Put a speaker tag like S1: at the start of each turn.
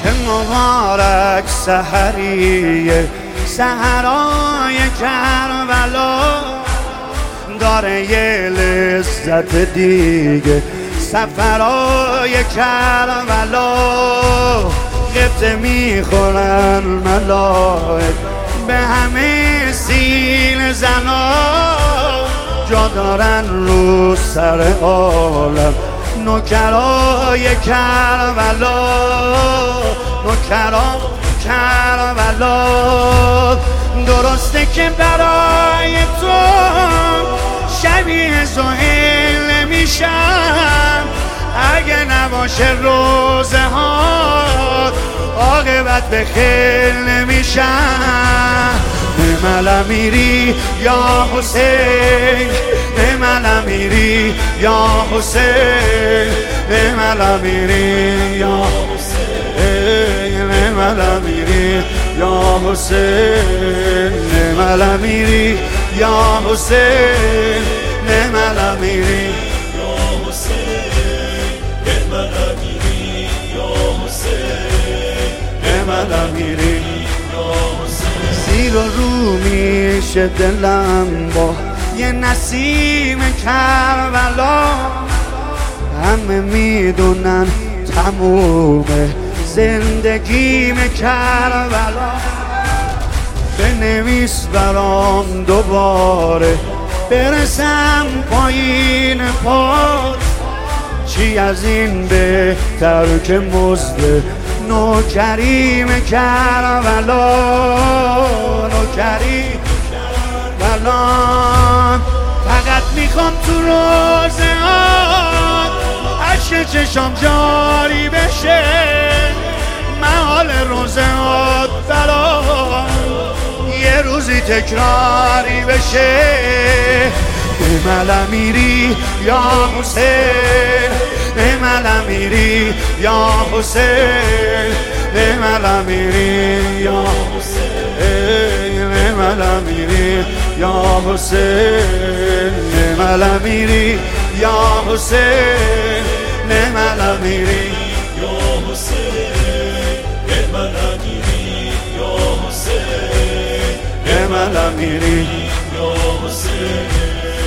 S1: چه مبارک سحریه سحرای کربلا، داره یه لذت دیگه سفرای کربلا. قبطه میخورن ملائک به همه سین زنا، جا دارن رو سر عالم نوکرای کربلا. نوکرای کربلا، درسته که برای تو شبیه سهیل میشم، اگه نباشه روزه ها عاقبت به خیر نمیشم. نمال میری یا حسین، نمال میری یا حسین، نمال میری یا حسین، نمال میری یا حسین، نمال میری یا حسین، نمال میری یا حسین، نمال میری یا حسین، نمال میری یا حسین. زیر و رو میشه دلم با یه نسیم کربلا، همه میدونن تمومه زندگیم کربلا. بنویس برام دوباره برسم پایین پات، چی از این بهتر که مزد نوکریم کربلا. نوکریم کربلا، فقط میخوام تو روزهات عشق چشم جاری بشه، محال روزهات برام یه روزی تکراری بشه. نمال میری یا حسین، نمال میری یا حسین، نمال میری یا حسین، نمال میری یا حسین، نمال میری یا حسین، نمال میری یا حسین، نمال میری یا حسین، نمال میری یا حسین.